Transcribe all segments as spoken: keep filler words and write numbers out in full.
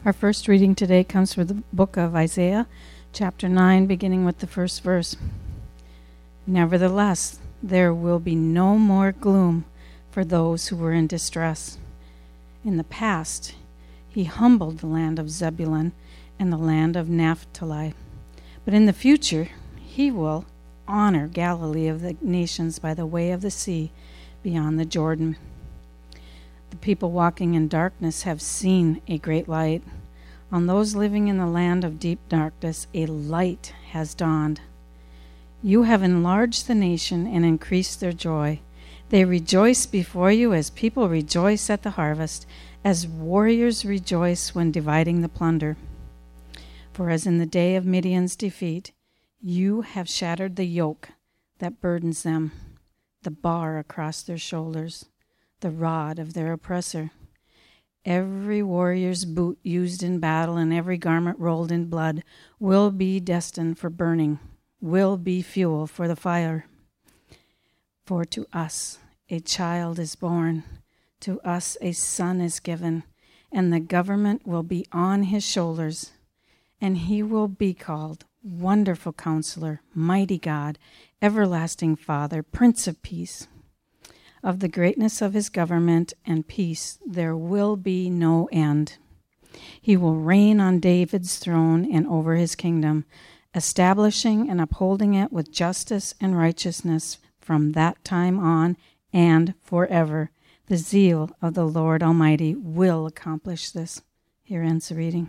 Our first reading today comes from the book of Isaiah, chapter nine, beginning with the first verse. Nevertheless, there will be no more gloom for those who were in distress. In the past, he humbled the land of Zebulun and the land of Naphtali. But in the future, he will honor Galilee of the nations by the way of the sea beyond the Jordan. The people walking in darkness have seen a great light. On those living in the land of deep darkness, a light has dawned. You have enlarged the nation and increased their joy. They rejoice before you as people rejoice at the harvest, as warriors rejoice when dividing the plunder. For as in the day of Midian's defeat, you have shattered the yoke that burdens them, the bar across their shoulders, the rod of their oppressor. Every warrior's boot used in battle and every garment rolled in blood will be destined for burning, will be fuel for the fire. For to us a child is born, to us a son is given, and the government will be on his shoulders, and he will be called Wonderful Counselor, Mighty God, Everlasting Father, Prince of Peace. Of the greatness of his government and peace there will be no end. He will reign on David's throne and over his kingdom, establishing and upholding it with justice and righteousness from that time on and forever. The zeal of the Lord Almighty will accomplish this. Here ends the reading.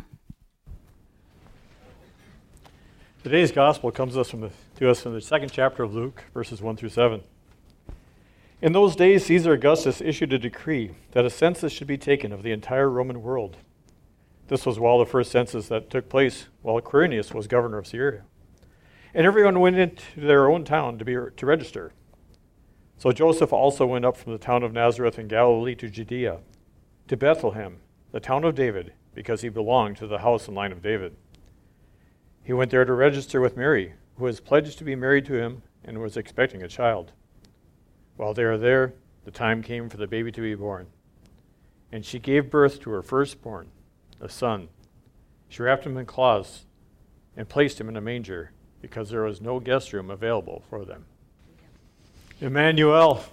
Today's gospel comes to us from the, to us from the second chapter of Luke, verses one through seven. In those days, Caesar Augustus issued a decree that a census should be taken of the entire Roman world. This was while the first census that took place while Quirinius was governor of Syria. And everyone went into their own town to be to register. So Joseph also went up from the town of Nazareth in Galilee to Judea, to Bethlehem, the town of David, because he belonged to the house and line of David. He went there to register with Mary, who was pledged to be married to him and was expecting a child. While they were there, the time came for the baby to be born. And she gave birth to her firstborn, a son. She wrapped him in cloths and placed him in a manger because there was no guest room available for them. Emmanuel,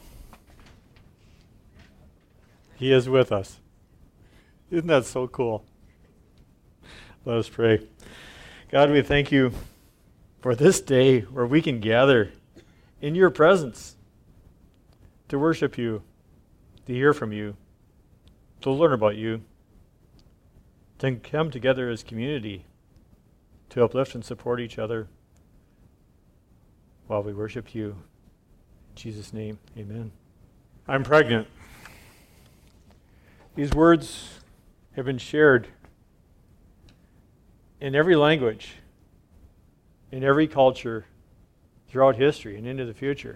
he is with us. Isn't that so cool? Let us pray. God, we thank you for this day where we can gather in your presence to worship you, to hear from you, to learn about you, to come together as community, to uplift and support each other while we worship you. In Jesus' name, amen. I'm pregnant. These words have been shared in every language, in every culture, throughout history and into the future.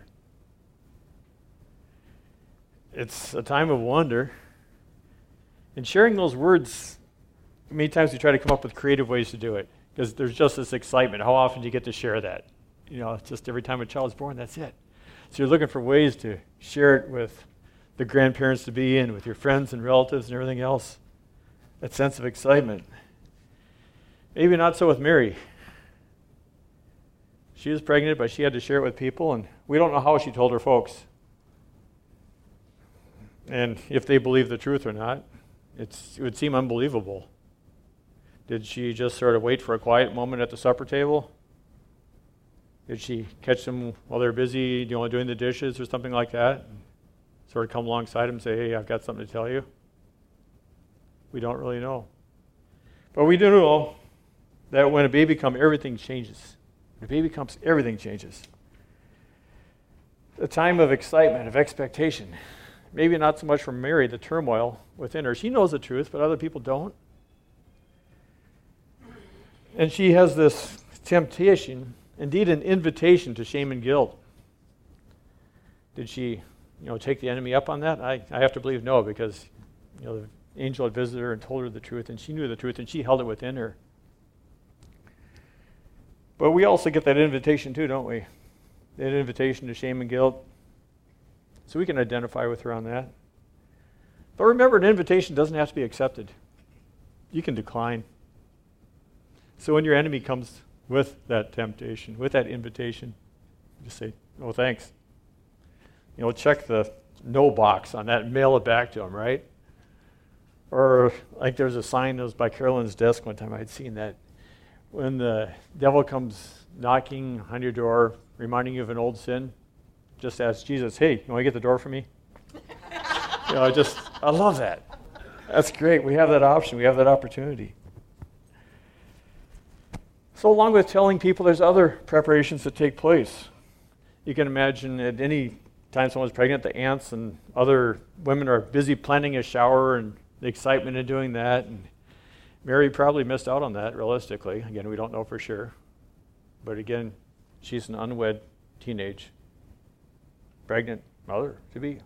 It's a time of wonder. And sharing those words, many times we try to come up with creative ways to do it, because there's just this excitement. How often do you get to share that? You know, it's just every time a child is born, that's it. So you're looking for ways to share it with the grandparents-to-be and with your friends and relatives and everything else. That sense of excitement. Maybe not so with Mary. She was pregnant, but she had to share it with people, and we don't know how she told her folks. And if they believe the truth or not, it's, it would seem unbelievable. Did she just sort of wait for a quiet moment at the supper table? Did she catch them while they're busy, you know, doing the dishes or something like that? And sort of come alongside them and say, hey, I've got something to tell you? We don't really know. But we do know that when a baby comes, everything changes. When a baby comes, everything changes. A time of excitement, of expectation. Maybe not so much for Mary, the turmoil within her. She knows the truth, but other people don't. And she has this temptation, indeed an invitation to shame and guilt. Did she, you know, take the enemy up on that? I, I have to believe no, because, you know, the angel had visited her and told her the truth, and she knew the truth, and she held it within her. But we also get that invitation too, don't we? That invitation to shame and guilt. So we can identify with her on that. But remember, an invitation doesn't have to be accepted. you can decline. So when your enemy comes with that temptation, with that invitation, just say, no thanks. You know, check the no box on that and mail it back to him, right? Or like there's a sign that was by Carolyn's desk one time, I had seen that. When the devil comes knocking on your door, reminding you of an old sin, just ask Jesus, hey, you want to get the door for me? You know, I just, I love that. That's great. We have that option. We have that opportunity. So along with telling people, there's other preparations that take place. You can imagine at any time someone's pregnant, the aunts and other women are busy planning a shower and the excitement in doing that. And Mary probably missed out on that, realistically. Again, we don't know for sure. But again, she's an unwed teenage, pregnant mother-to-be.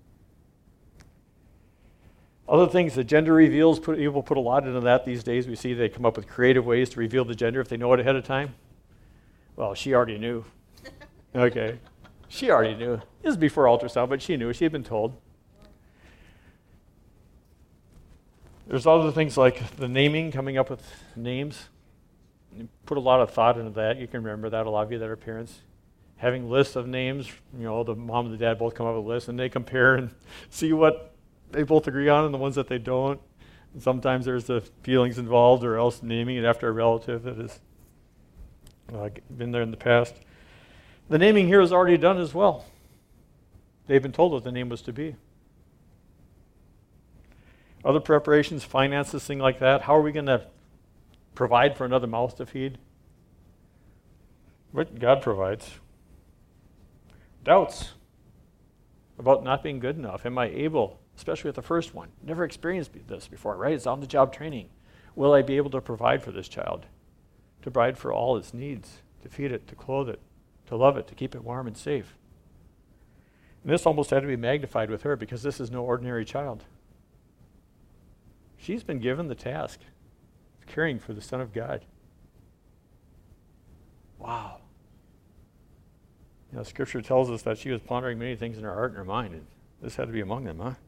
Other things, the gender reveals, put, people put a lot into that these days. We see they come up with creative ways to reveal the gender if they know it ahead of time. Well, she already knew. Okay. She already knew. This is before ultrasound, but she knew. She had been told. There's other things like the naming, coming up with names. You put a lot of thought into that. You can remember that, a lot of you that are parents. Having lists of names, you know, the mom and the dad both come up with lists, and they compare and see what they both agree on and the ones that they don't. And sometimes there's the feelings involved, or else naming it after a relative that has uh, been there in the past. The naming here is already done as well. They've been told what the name was to be. Other preparations, finances, things like that. How are we going to provide for another mouth to feed? What God provides. Doubts about not being good enough. Am I able, especially with the first one? Never experienced this before, right? It's on-the-job training. Will I be able to provide for this child? To provide for all its needs, to feed it, to clothe it, to love it, to keep it warm and safe. And this almost had to be magnified with her because this is no ordinary child. She's been given the task of caring for the Son of God. Wow. You know, Scripture tells us that she was pondering many things in her heart and her mind, and this had to be among them, huh?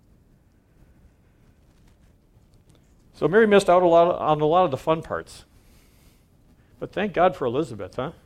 So Mary missed out a lot of, on a lot of the fun parts. But thank God for Elizabeth, huh?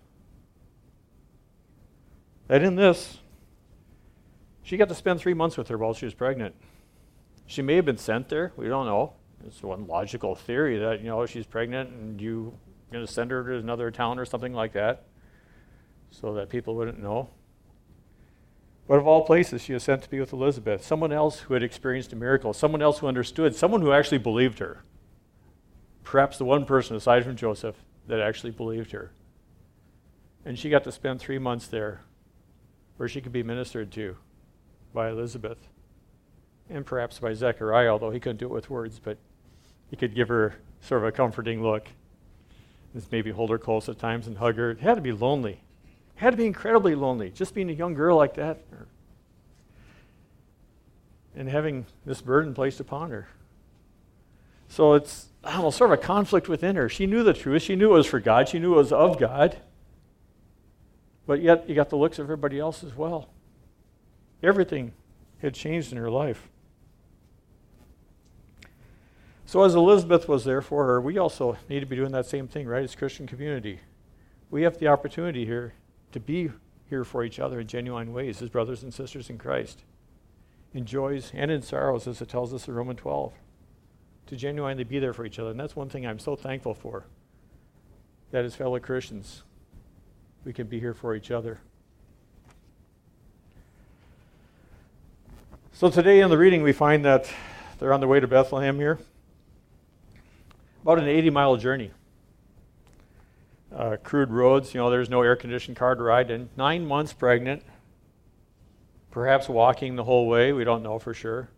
That in this, she got to spend three months with her while she was pregnant. She may have been sent there. We don't know. It's one logical theory that, you know, she's pregnant and you're going to send her to another town or something like that so that people wouldn't know. But of all places, she was sent to be with Elizabeth, someone else who had experienced a miracle, someone else who understood, someone who actually believed her. Perhaps the one person, aside from Joseph, that actually believed her. And she got to spend three months there where she could be ministered to by Elizabeth and perhaps by Zechariah, although he couldn't do it with words, but he could give her sort of a comforting look. Just maybe hold her close at times and hug her. It had to be lonely. It had to be incredibly lonely, just being a young girl like that and having this burden placed upon her. So it's, I don't know, sort of a conflict within her. She knew the truth. She knew it was for God. She knew it was of God. But yet you got the looks of everybody else as well. Everything had changed in her life. So as Elizabeth was there for her, we also need to be doing that same thing, right, as Christian community. We have the opportunity here to be here for each other in genuine ways as brothers and sisters in Christ, in joys and in sorrows, as it tells us in Romans twelve, to genuinely be there for each other. And that's one thing I'm so thankful for, that as fellow Christians, we can be here for each other. So today in the reading, we find that they're on their way to Bethlehem here. About an eighty-mile journey. Uh, crude roads, you know, there's no air-conditioned car to ride in. Nine months pregnant. Perhaps walking the whole way. We don't know for sure.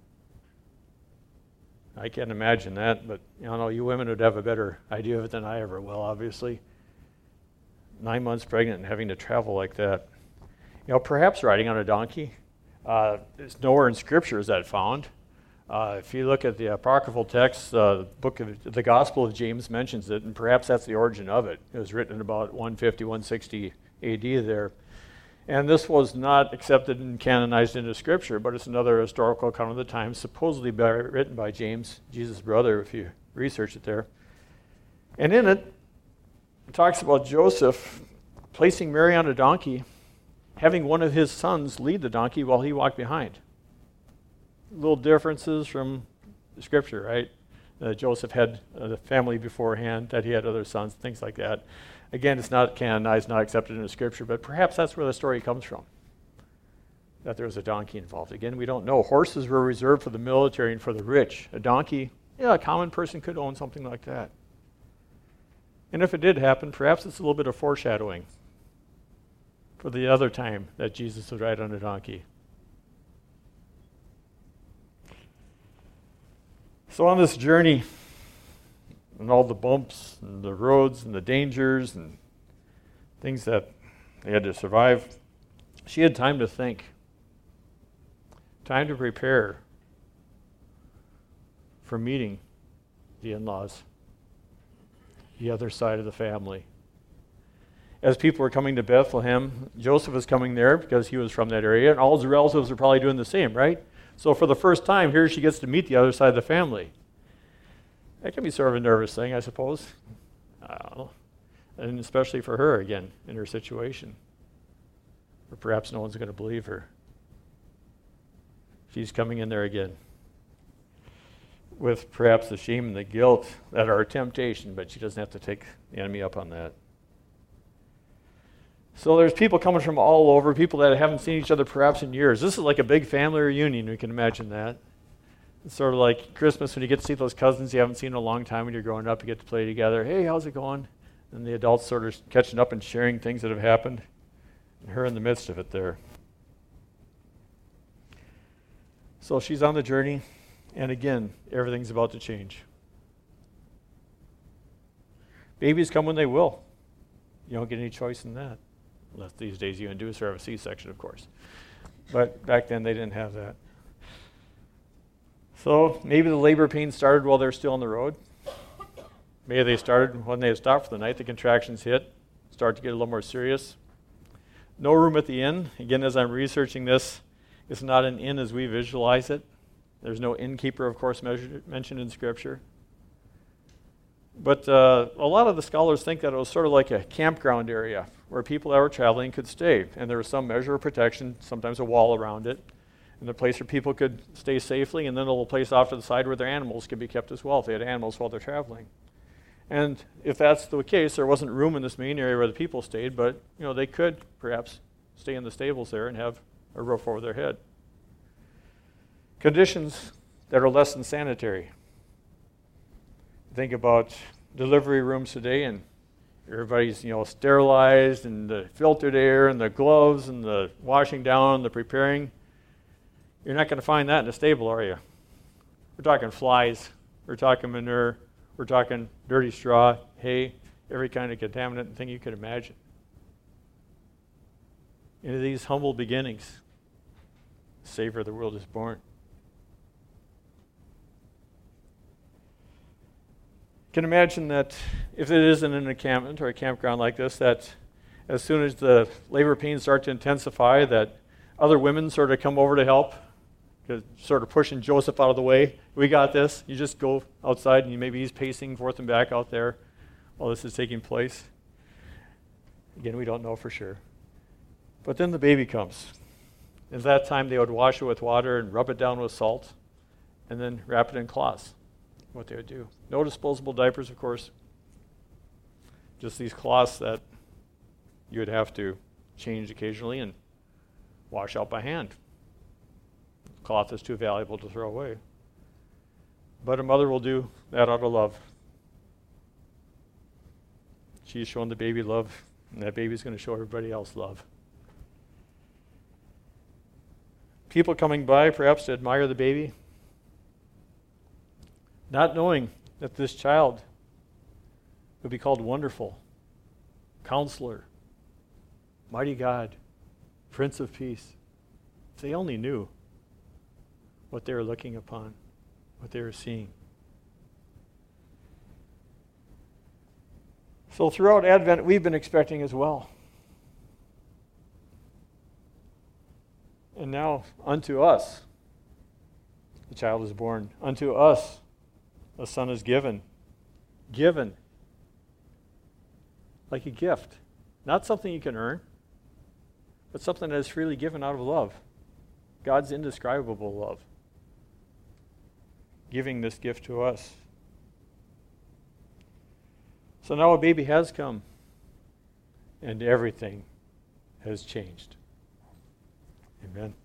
I can't imagine that, but you know, you women would have a better idea of it than I ever will, obviously. Nine months pregnant and having to travel like that. You know, perhaps riding on a donkey. Uh, there's nowhere in Scripture is that found. Uh, if you look at the apocryphal texts, uh, the book of the Gospel of James mentions it, and perhaps that's the origin of it. It was written in about one fifty, one sixty A D there. And this was not accepted and canonized into Scripture, but it's another historical account of the time, supposedly by, written by James, Jesus' brother, if you research it there. And in it, it talks about Joseph placing Mary on a donkey, having one of his sons lead the donkey while he walked behind. Little differences from the scripture, right? Uh, Joseph had a family beforehand, that he had other sons, things like that. Again, it's not canonized, not accepted in the scripture, but perhaps that's where the story comes from, that there was a donkey involved. Again, we don't know. Horses were reserved for the military and for the rich. A donkey, yeah, a common person could own something like that. And if it did happen, perhaps it's a little bit of foreshadowing for the other time that Jesus would ride on a donkey. So on this journey, and all the bumps and the roads and the dangers and things that they had to survive, she had time to think, time to prepare for meeting the in-laws, the other side of the family. As people were coming to Bethlehem, Joseph was coming there because he was from that area, and all his relatives are probably doing the same, right? So for the first time, here she gets to meet the other side of the family. That can be sort of a nervous thing, I suppose. I don't know. And especially for her, again, in her situation. Or perhaps no one's going to believe her. She's coming in there again with perhaps the shame and the guilt that are a temptation, but she doesn't have to take the enemy up on that. So there's people coming from all over, people that haven't seen each other perhaps in years. This is like a big family reunion, we can imagine that. It's sort of like Christmas when you get to see those cousins you haven't seen in a long time when you're growing up, you get to play together. Hey, how's it going? And the adults sort of catching up and sharing things that have happened. And her in the midst of it there. So she's on the journey, and again, everything's about to change. Babies come when they will. You don't get any choice in that. Unless these days you induce or have a C-section, of course. But back then they didn't have that. So maybe the labor pains started while they're still on the road. Maybe they started when they had stopped for the night. The contractions hit, start to get a little more serious. No room at the inn. Again, as I'm researching this, it's not an inn as we visualize it. There's no innkeeper, of course, measured, mentioned in Scripture. But uh, a lot of the scholars think that it was sort of like a campground area where people that were traveling could stay. And there was some measure of protection, sometimes a wall around it, and a place where people could stay safely, and then a little place off to the side where their animals could be kept as well if they had animals while they're traveling. And if that's the case, there wasn't room in this main area where the people stayed, but you know they could perhaps stay in the stables there and have a roof over their head. Conditions that are less than sanitary. Think about delivery rooms today, and everybody's you know sterilized, and the filtered air, and the gloves, and the washing down, and the preparing. You're not going to find that in a stable, are you? We're talking flies. We're talking manure. We're talking dirty straw, hay, every kind of contaminant thing you could imagine. Into these humble beginnings, the Savior of the world is born. You can imagine that if it isn't an encampment or a campground like this, that as soon as the labor pains start to intensify, that other women sort of come over to help, sort of pushing Joseph out of the way. We got this. You just go outside, and maybe he's pacing forth and back out there while this is taking place. Again, we don't know for sure. But then the baby comes. At that time, they would wash it with water and rub it down with salt, and then wrap it in cloths. What they would do. No disposable diapers, of course. Just these cloths that you would have to change occasionally and wash out by hand. Cloth is too valuable to throw away. But a mother will do that out of love. She's shown the baby love, and that baby's going to show everybody else love. People coming by, perhaps to admire the baby, not knowing that this child would be called Wonderful, Counselor, Mighty God, Prince of Peace. If they only knew what they were looking upon, what they were seeing. So throughout Advent, we've been expecting as well. And now, unto us, the child is born. Unto us, a son is given. Given. Like a gift. Not something you can earn, but something that is freely given out of love. God's indescribable love. Giving this gift to us. So now a baby has come, and everything has changed. Amen.